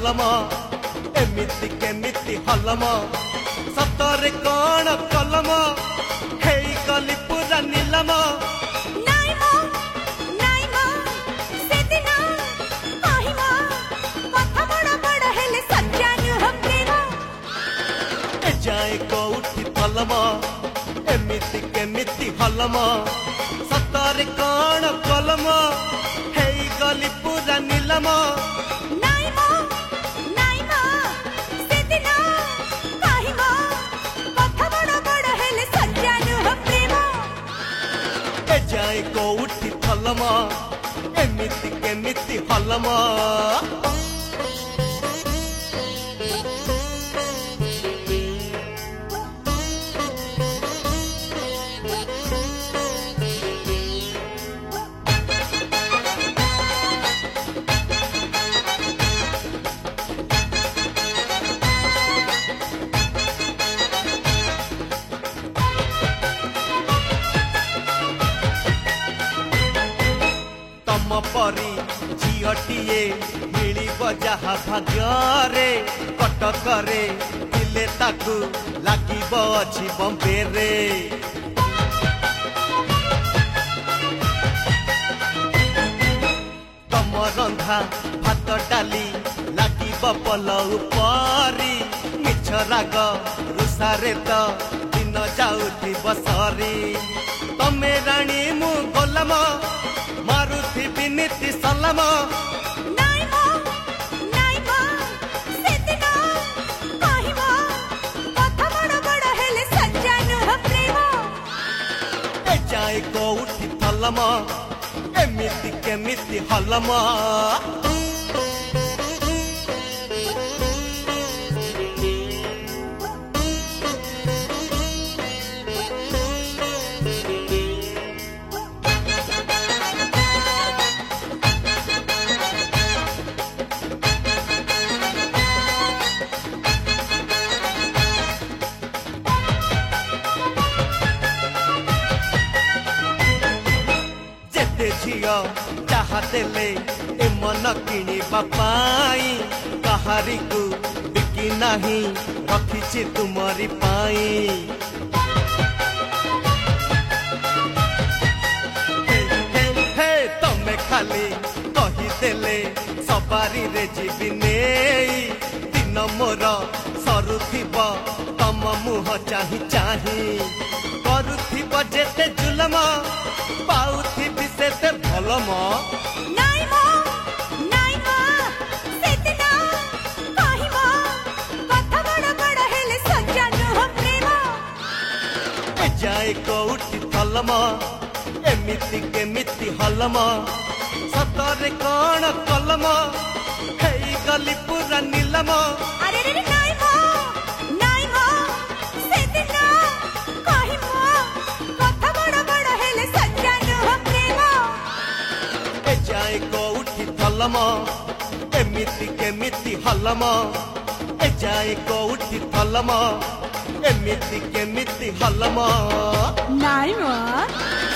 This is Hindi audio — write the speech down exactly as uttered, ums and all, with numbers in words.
हलम एमिति केमिति हलम सतरे कौन कलम हेई गली पूरा नीलम जाए कौठी फलम एमिति केमिति हलम सतरे कौन कलम हेई गली पूरा नीलम जाए कौठी फलम एमिति केमिति हलम परी झीटीए मिलिब जहा भाग्ୟରେ कटकरे दिले ताकू लागिब अछि बम्बे रे तम रंधा भात डाली लागिब पलउ परी मिछ राग रुसारे तो दिन जाउथि बसरी तमे रानी मु गोलम मारुथि बिनीति सलम जाए कौठी फलम एमिति केमिति हलम झियो चाहते ले ए मन किणी बापाई कहारी को बिकी नहीं रखी तुमरी पाई हे, हे, हे, तमे खाली कही देले सवारी रे जीवी नेई दिन मोर सरुथिब तम मुह चाही चाही करुथिब जेते जुलम पाउथि बिसेते भलम नाइ मो नाइ मो सेतना कहिबो कथा बड़ बड़ हेले सजानो हो प्रेम ए जाए कौठी फलम एमिति केमिति हलम सतरे कौन कलम हेई गली पूरा नीलम अरे रे नाइ मो नाइ मो सेतना कहिबो कथा बड़ बड़ हेले जाए कौठी फलम एमिति केमिति हलम ए जाए कौठी फलम एमिति केमिति हलम नाइ मो